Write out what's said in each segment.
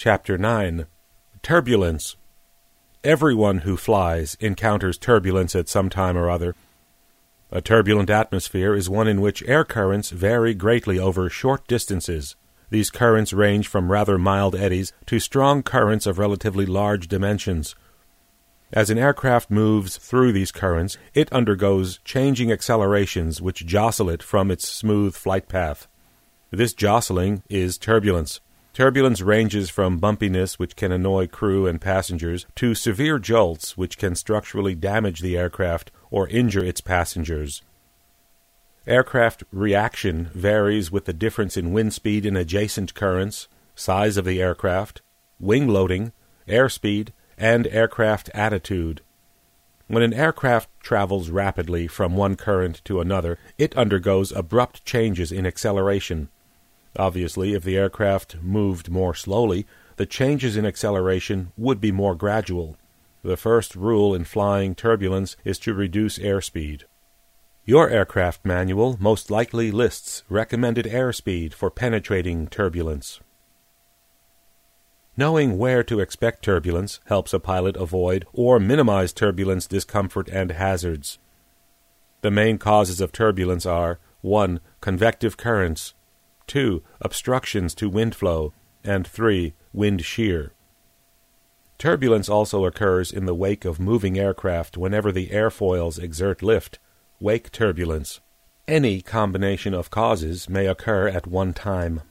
Chapter 9. Turbulence. Everyone who flies encounters turbulence at some time or other. A turbulent atmosphere is one in which air currents vary greatly over short distances. These currents range from rather mild eddies to strong currents of relatively large dimensions. As an aircraft moves through these currents, it undergoes changing accelerations which jostle it from its smooth flight path. This jostling is turbulence. Turbulence ranges from bumpiness, which can annoy crew and passengers, to severe jolts, which can structurally damage the aircraft or injure its passengers. Aircraft reaction varies with the difference in wind speed in adjacent currents, size of the aircraft, wing loading, airspeed, and aircraft attitude. When an aircraft travels rapidly from one current to another, it undergoes abrupt changes in acceleration. Obviously, if the aircraft moved more slowly, the changes in acceleration would be more gradual. The first rule in flying turbulence is to reduce airspeed. Your aircraft manual most likely lists recommended airspeed for penetrating turbulence. Knowing where to expect turbulence helps a pilot avoid or minimize turbulence discomfort and hazards. The main causes of turbulence are 1. Convective currents, 2. Obstructions to wind flow, and 3. Wind shear. Turbulence also occurs in the wake of moving aircraft whenever the airfoils exert lift, wake turbulence. Any combination of causes may occur at one time.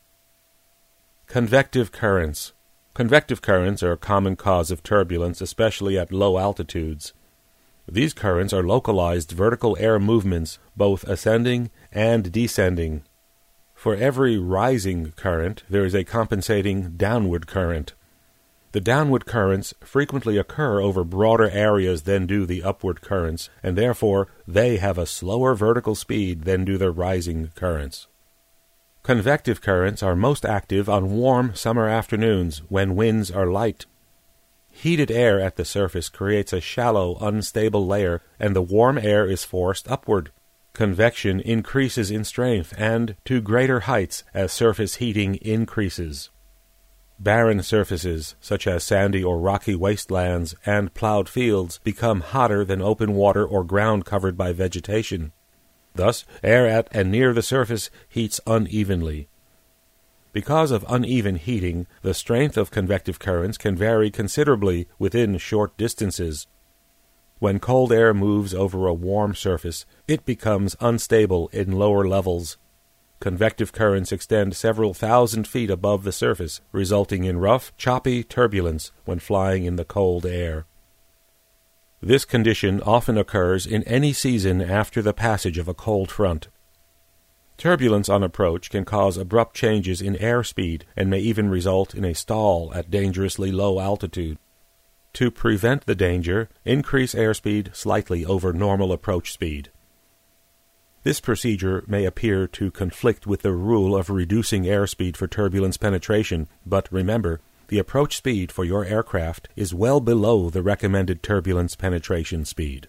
Convective currents. Convective currents are a common cause of turbulence, especially at low altitudes. These currents are localized vertical air movements, both ascending and descending. For every rising current, there is a compensating downward current. The downward currents frequently occur over broader areas than do the upward currents, and therefore they have a slower vertical speed than do the rising currents. Convective currents are most active on warm summer afternoons when winds are light. Heated air at the surface creates a shallow, unstable layer, and the warm air is forced upward. Convection increases in strength and to greater heights as surface heating increases. Barren surfaces, such as sandy or rocky wastelands and plowed fields, become hotter than open water or ground covered by vegetation. Thus, air at and near the surface heats unevenly. Because of uneven heating, the strength of convective currents can vary considerably within short distances. When cold air moves over a warm surface, it becomes unstable in lower levels. Convective currents extend several thousand feet above the surface, resulting in rough, choppy turbulence when flying in the cold air. This condition often occurs in any season after the passage of a cold front. Turbulence on approach can cause abrupt changes in airspeed and may even result in a stall at dangerously low altitude. To prevent the danger, increase airspeed slightly over normal approach speed. This procedure may appear to conflict with the rule of reducing airspeed for turbulence penetration, but remember, the approach speed for your aircraft is well below the recommended turbulence penetration speed.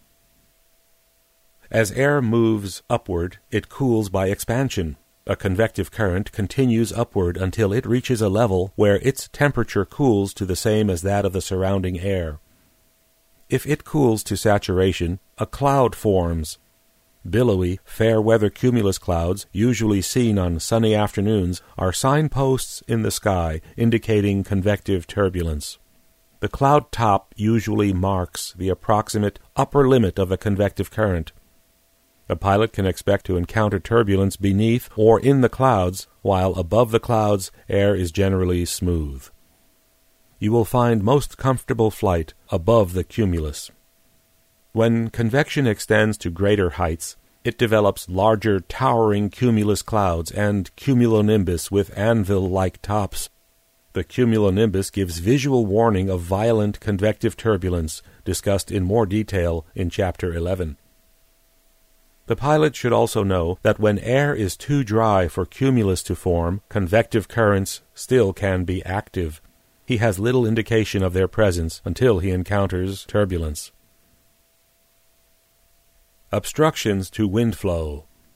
As air moves upward, it cools by expansion. A convective current continues upward until it reaches a level where its temperature cools to the same as that of the surrounding air. If it cools to saturation, a cloud forms. Billowy, fair-weather cumulus clouds, usually seen on sunny afternoons, are signposts in the sky indicating convective turbulence. The cloud top usually marks the approximate upper limit of the convective current. A pilot can expect to encounter turbulence beneath or in the clouds, while above the clouds air is generally smooth. You will find most comfortable flight above the cumulus. When convection extends to greater heights, it develops larger towering cumulus clouds and cumulonimbus with anvil-like tops. The cumulonimbus gives visual warning of violent convective turbulence, discussed in more detail in Chapter 11. The pilot should also know that when air is too dry for cumulus to form, convective currents still can be active. He has little indication of their presence until he encounters turbulence. Obstructions to wind flow.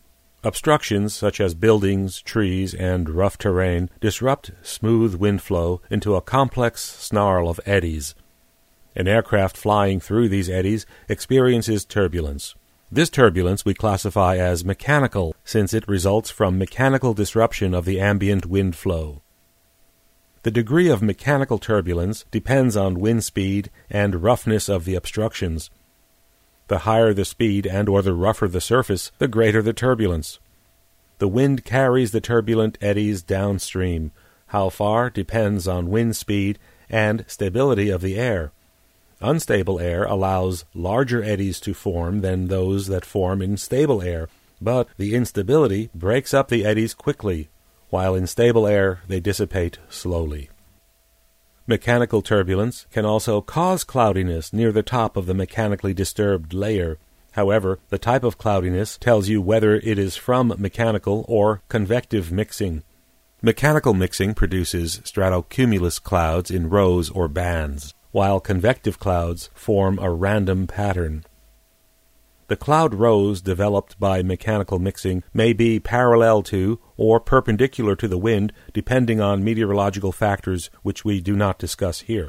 Obstructions such as buildings, trees, and rough terrain disrupt smooth wind flow into a complex snarl of eddies. An aircraft flying through these eddies experiences turbulence. This turbulence we classify as mechanical, since it results from mechanical disruption of the ambient wind flow. The degree of mechanical turbulence depends on wind speed and roughness of the obstructions. The higher the speed and/or the rougher the surface, the greater the turbulence. The wind carries the turbulent eddies downstream. How far depends on wind speed and stability of the air. Unstable air allows larger eddies to form than those that form in stable air, but the instability breaks up the eddies quickly, while in stable air they dissipate slowly. Mechanical turbulence can also cause cloudiness near the top of the mechanically disturbed layer. However, the type of cloudiness tells you whether it is from mechanical or convective mixing. Mechanical mixing produces stratocumulus clouds in rows or bands, while convective clouds form a random pattern. The cloud rows developed by mechanical mixing may be parallel to or perpendicular to the wind, depending on meteorological factors which we do not discuss here.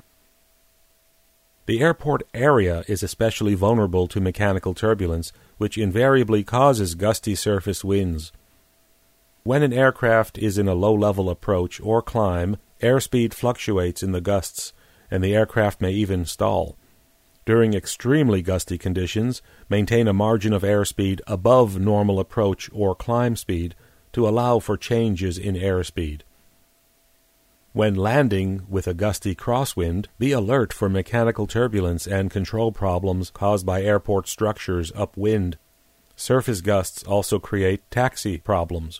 The airport area is especially vulnerable to mechanical turbulence, which invariably causes gusty surface winds. When an aircraft is in a low-level approach or climb, airspeed fluctuates in the gusts, and the aircraft may even stall. During extremely gusty conditions, maintain a margin of airspeed above normal approach or climb speed to allow for changes in airspeed. When landing with a gusty crosswind, be alert for mechanical turbulence and control problems caused by airport structures upwind. Surface gusts also create taxi problems.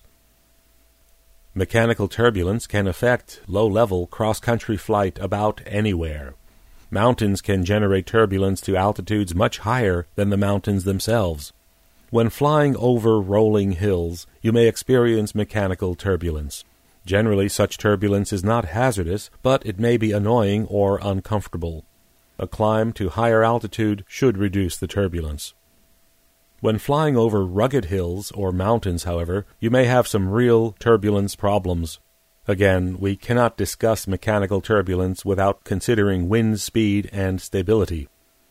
Mechanical turbulence can affect low-level cross-country flight about anywhere. Mountains can generate turbulence to altitudes much higher than the mountains themselves. When flying over rolling hills, you may experience mechanical turbulence. Generally, such turbulence is not hazardous, but it may be annoying or uncomfortable. A climb to higher altitude should reduce the turbulence. When flying over rugged hills or mountains, however, you may have some real turbulence problems. Again, we cannot discuss mechanical turbulence without considering wind speed and stability.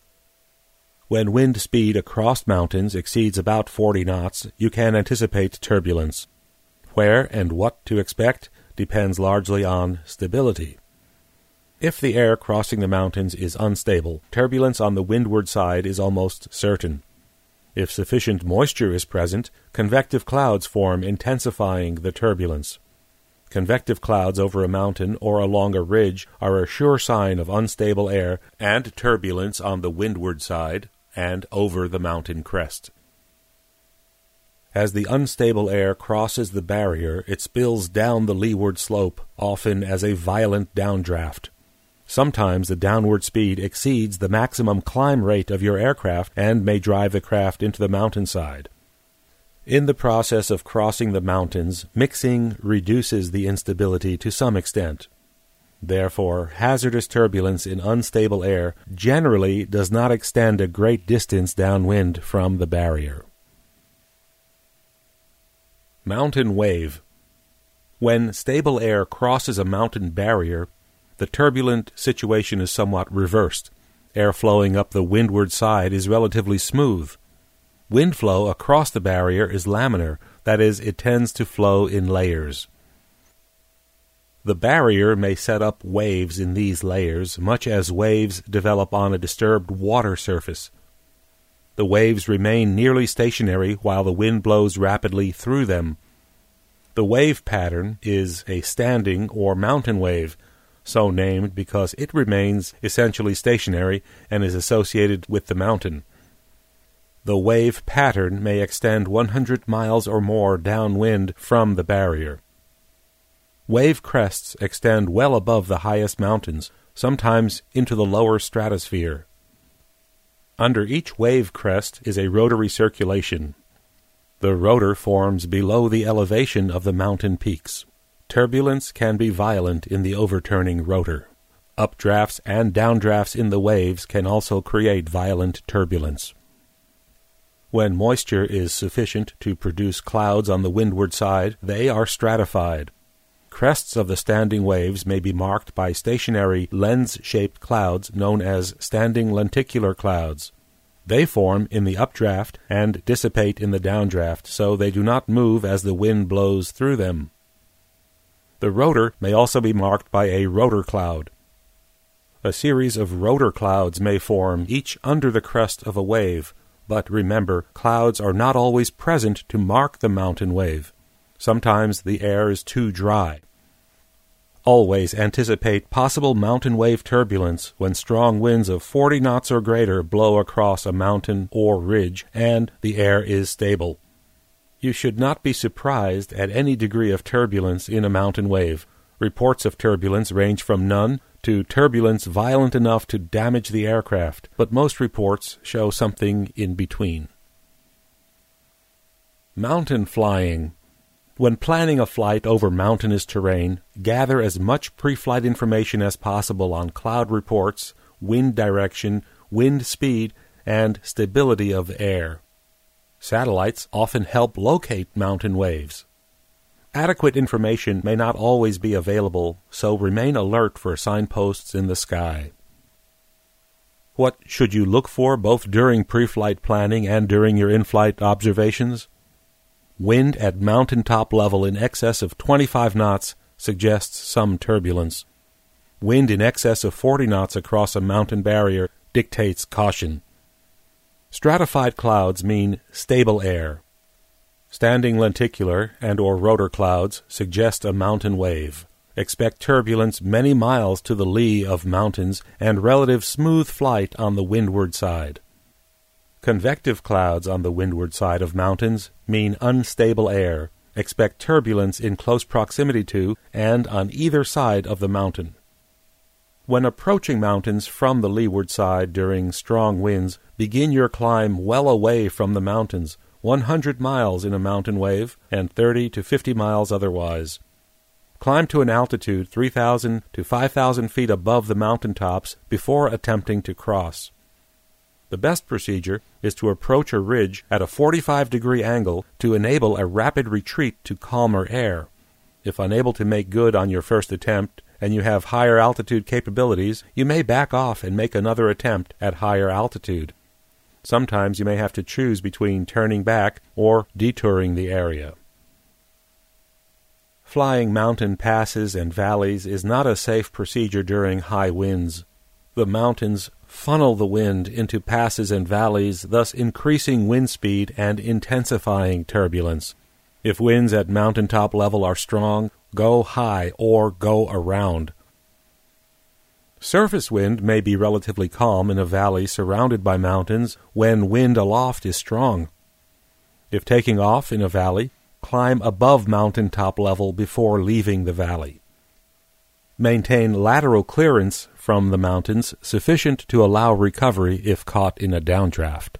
When wind speed across mountains exceeds about 40 knots, you can anticipate turbulence. Where and what to expect depends largely on stability. If the air crossing the mountains is unstable, turbulence on the windward side is almost certain. If sufficient moisture is present, convective clouds form, intensifying the turbulence. Convective clouds over a mountain or along a ridge are a sure sign of unstable air and turbulence on the windward side and over the mountain crest. As the unstable air crosses the barrier, it spills down the leeward slope, often as a violent downdraft. Sometimes the downward speed exceeds the maximum climb rate of your aircraft and may drive the craft into the mountainside. In the process of crossing the mountains, mixing reduces the instability to some extent. Therefore, hazardous turbulence in unstable air generally does not extend a great distance downwind from the barrier. Mountain wave. When stable air crosses a mountain barrier, the turbulent situation is somewhat reversed. Air flowing up the windward side is relatively smooth. Wind flow across the barrier is laminar, that is, it tends to flow in layers. The barrier may set up waves in these layers, much as waves develop on a disturbed water surface. The waves remain nearly stationary while the wind blows rapidly through them. The wave pattern is a standing or mountain wave, so named because it remains essentially stationary and is associated with the mountain. The wave pattern may extend 100 miles or more downwind from the barrier. Wave crests extend well above the highest mountains, sometimes into the lower stratosphere. Under each wave crest is a rotary circulation. The rotor forms below the elevation of the mountain peaks. Turbulence can be violent in the overturning rotor. Updrafts and downdrafts in the waves can also create violent turbulence. When moisture is sufficient to produce clouds on the windward side, they are stratified. Crests of the standing waves may be marked by stationary lens-shaped clouds known as standing lenticular clouds. They form in the updraft and dissipate in the downdraft, so they do not move as the wind blows through them. The rotor may also be marked by a rotor cloud. A series of rotor clouds may form, each under the crest of a wave, but remember, clouds are not always present to mark the mountain wave. Sometimes the air is too dry. Always anticipate possible mountain wave turbulence when strong winds of 40 knots or greater blow across a mountain or ridge and the air is stable. You should not be surprised at any degree of turbulence in a mountain wave. Reports of turbulence range from none to turbulence violent enough to damage the aircraft, but most reports show something in between. Mountain flying. When planning a flight over mountainous terrain, gather as much pre-flight information as possible on cloud reports, wind direction, wind speed, and stability of the air. Satellites often help locate mountain waves. Adequate information may not always be available, so remain alert for signposts in the sky. What should you look for both during pre-flight planning and during your in-flight observations? Wind at mountaintop level in excess of 25 knots suggests some turbulence. Wind in excess of 40 knots across a mountain barrier dictates caution. Stratified clouds mean stable air. Standing lenticular and or rotor clouds suggest a mountain wave. Expect turbulence many miles to the lee of mountains and relative smooth flight on the windward side. Convective clouds on the windward side of mountains mean unstable air. Expect turbulence in close proximity to and on either side of the mountain. When approaching mountains from the leeward side during strong winds, begin your climb well away from the mountains, 100 miles in a mountain wave and 30 to 50 miles otherwise. Climb to an altitude 3,000 to 5,000 feet above the mountaintops before attempting to cross. The best procedure is to approach a ridge at a 45-degree angle to enable a rapid retreat to calmer air. If unable to make good on your first attempt and you have higher altitude capabilities, you may back off and make another attempt at higher altitude. Sometimes you may have to choose between turning back or detouring the area. Flying mountain passes and valleys is not a safe procedure during high winds. The mountains funnel the wind into passes and valleys, thus increasing wind speed and intensifying turbulence. If winds at mountaintop level are strong, go high or go around. Surface wind may be relatively calm in a valley surrounded by mountains when wind aloft is strong. If taking off in a valley, climb above mountaintop level before leaving the valley. Maintain lateral clearance from the mountains sufficient to allow recovery if caught in a downdraft.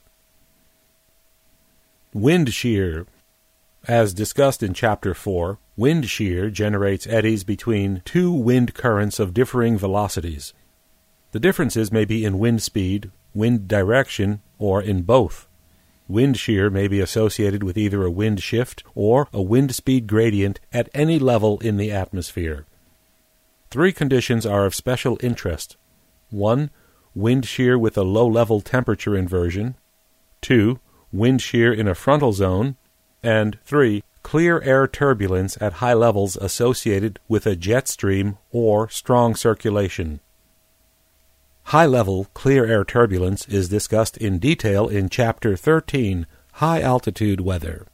Wind shear. As discussed in Chapter 4, wind shear generates eddies between two wind currents of differing velocities. The differences may be in wind speed, wind direction, or in both. Wind shear may be associated with either a wind shift or a wind speed gradient at any level in the atmosphere. 3 conditions are of special interest. 1. Wind shear with a low-level temperature inversion. 2. Wind shear in a frontal zone. And 3. Clear air turbulence at high levels associated with a jet stream or strong circulation. High-level clear air turbulence is discussed in detail in Chapter 13, High-Altitude Weather.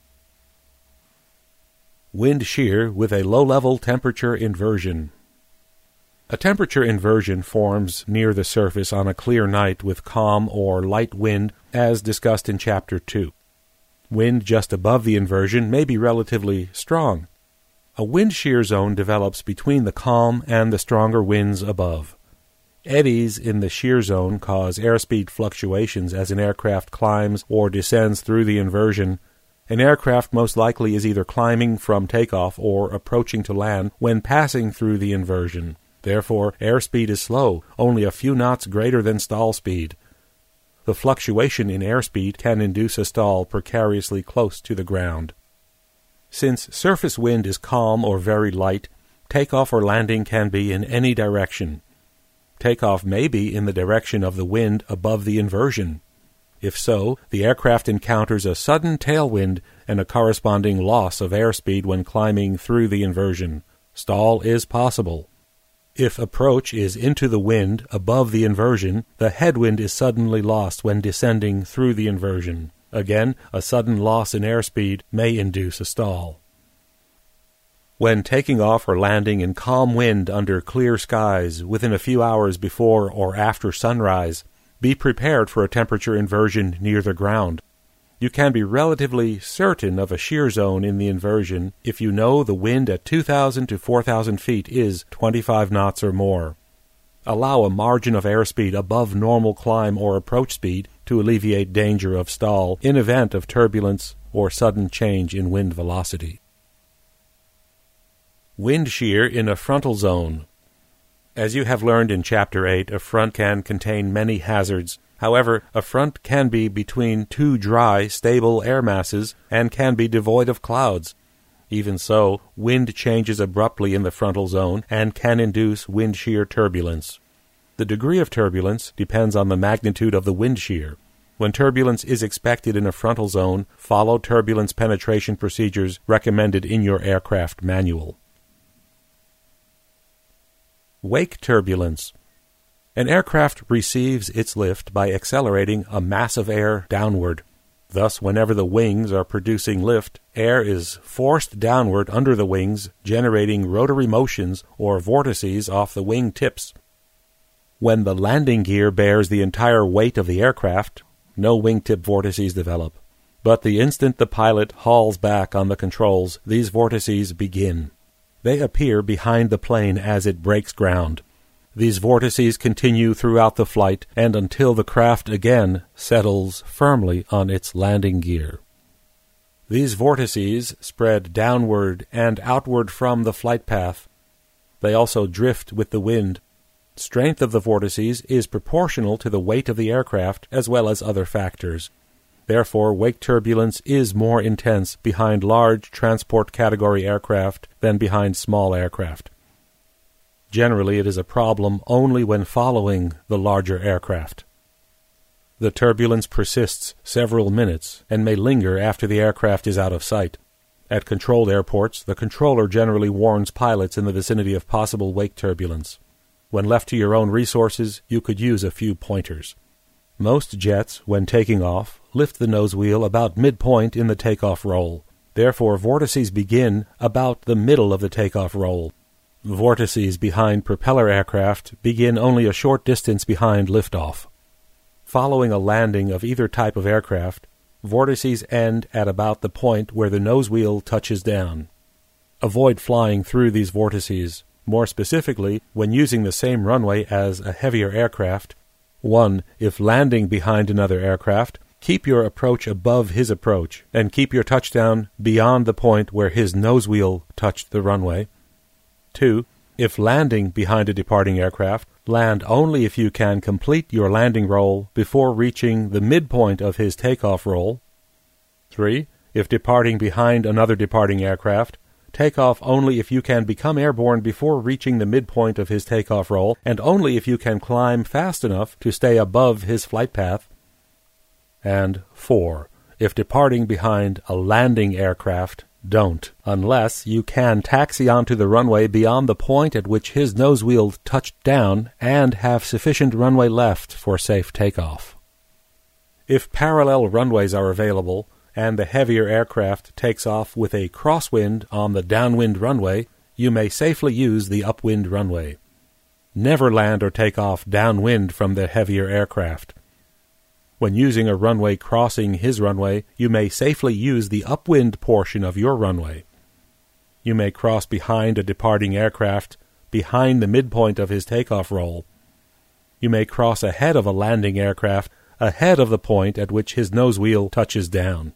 Wind shear with a low-level temperature inversion. A temperature inversion forms near the surface on a clear night with calm or light wind, as discussed in Chapter 2. Wind just above the inversion may be relatively strong. A wind shear zone develops between the calm and the stronger winds above. Eddies in the shear zone cause airspeed fluctuations as an aircraft climbs or descends through the inversion. An aircraft most likely is either climbing from takeoff or approaching to land when passing through the inversion. Therefore, airspeed is slow, only a few knots greater than stall speed. the fluctuation in airspeed can induce a stall precariously close to the ground. Since surface wind is calm or very light, takeoff or landing can be in any direction. Takeoff may be in the direction of the wind above the inversion. If so, the aircraft encounters a sudden tailwind and a corresponding loss of airspeed when climbing through the inversion. Stall is possible. If approach is into the wind above the inversion, the headwind is suddenly lost when descending through the inversion. Again, a sudden loss in airspeed may induce a stall. When taking off or landing in calm wind under clear skies within a few hours before or after sunrise, be prepared for a temperature inversion near the ground. You can be relatively certain of a shear zone in the inversion if you know the wind at 2,000 to 4,000 feet is 25 knots or more. Allow a margin of airspeed above normal climb or approach speed to alleviate danger of stall in event of turbulence or sudden change in wind velocity. Wind shear in a frontal zone. As you have learned in Chapter 8, a front can contain many hazards. However, a front can be between two dry, stable air masses and can be devoid of clouds. Even so, wind changes abruptly in the frontal zone and can induce wind shear turbulence. The degree of turbulence depends on the magnitude of the wind shear. When turbulence is expected in a frontal zone, follow turbulence penetration procedures recommended in your aircraft manual. Wake turbulence. An aircraft receives its lift by accelerating a mass of air downward. Thus, whenever the wings are producing lift, air is forced downward under the wings, generating rotary motions or vortices off the wing tips. When the landing gear bears the entire weight of the aircraft, no wingtip vortices develop. But the instant the pilot hauls back on the controls, these vortices begin. They appear behind the plane as it breaks ground. These vortices continue throughout the flight and until the craft again settles firmly on its landing gear. These vortices spread downward and outward from the flight path. They also drift with the wind. Strength of the vortices is proportional to the weight of the aircraft as well as other factors. Therefore, wake turbulence is more intense behind large transport category aircraft than behind small aircraft. Generally, it is a problem only when following the larger aircraft. The turbulence persists several minutes and may linger after the aircraft is out of sight. At controlled airports, the controller generally warns pilots in the vicinity of possible wake turbulence. When left to your own resources, you could use a few pointers. Most jets, when taking off, lift the nose wheel about midpoint in the takeoff roll. Therefore, vortices begin about the middle of the takeoff roll. Vortices behind propeller aircraft begin only a short distance behind liftoff. Following a landing of either type of aircraft, vortices end at about the point where the nose wheel touches down. Avoid flying through these vortices. More specifically, when using the same runway as a heavier aircraft, 1. If landing behind another aircraft, keep your approach above his approach, and keep your touchdown beyond the point where his nose wheel touched the runway. 2. If landing behind a departing aircraft, land only if you can complete your landing roll before reaching the midpoint of his takeoff roll. 3. If departing behind another departing aircraft, take off only if you can become airborne before reaching the midpoint of his takeoff roll, and only if you can climb fast enough to stay above his flight path. And 4. If departing behind a landing aircraft, don't, unless you can taxi onto the runway beyond the point at which his nose wheel touched down and have sufficient runway left for safe takeoff. If parallel runways are available, and the heavier aircraft takes off with a crosswind on the downwind runway, you may safely use the upwind runway. Never land or take off downwind from the heavier aircraft. When using a runway crossing his runway, you may safely use the upwind portion of your runway. You may cross behind a departing aircraft, behind the midpoint of his takeoff roll. You may cross ahead of a landing aircraft, ahead of the point at which his nose wheel touches down.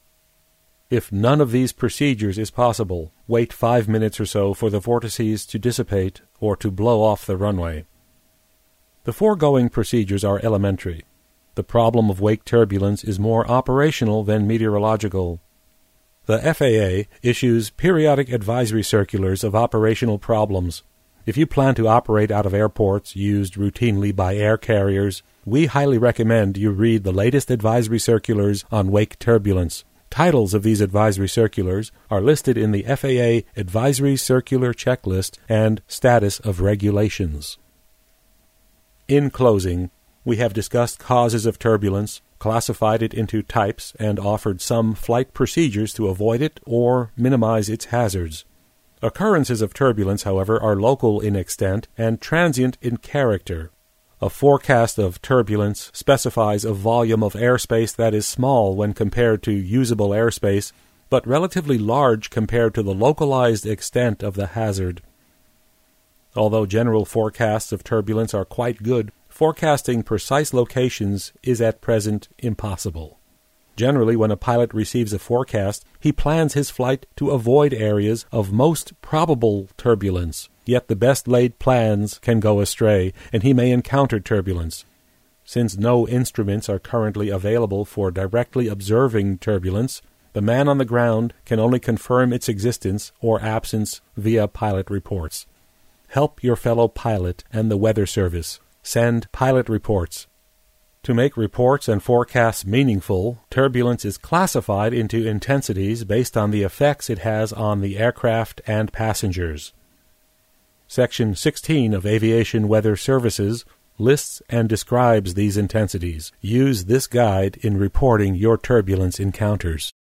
If none of these procedures is possible, wait 5 minutes or so for the vortices to dissipate or to blow off the runway. The foregoing procedures are elementary. The problem of wake turbulence is more operational than meteorological. The FAA issues periodic advisory circulars of operational problems. If you plan to operate out of airports used routinely by air carriers, we highly recommend you read the latest advisory circulars on wake turbulence. Titles of these advisory circulars are listed in the FAA Advisory Circular Checklist and Status of Regulations. In closing, we have discussed causes of turbulence, classified it into types, and offered some flight procedures to avoid it or minimize its hazards. Occurrences of turbulence, however, are local in extent and transient in character. A forecast of turbulence specifies a volume of airspace that is small when compared to usable airspace, but relatively large compared to the localized extent of the hazard. Although general forecasts of turbulence are quite good, forecasting precise locations is at present impossible. Generally, when a pilot receives a forecast, he plans his flight to avoid areas of most probable turbulence. Yet the best-laid plans can go astray, and he may encounter turbulence. Since no instruments are currently available for directly observing turbulence, the man on the ground can only confirm its existence or absence via pilot reports. Help your fellow pilot and the Weather Service. Send pilot reports. To make reports and forecasts meaningful, turbulence is classified into intensities based on the effects it has on the aircraft and passengers. Section 16 of Aviation Weather Services lists and describes these intensities. Use this guide in reporting your turbulence encounters.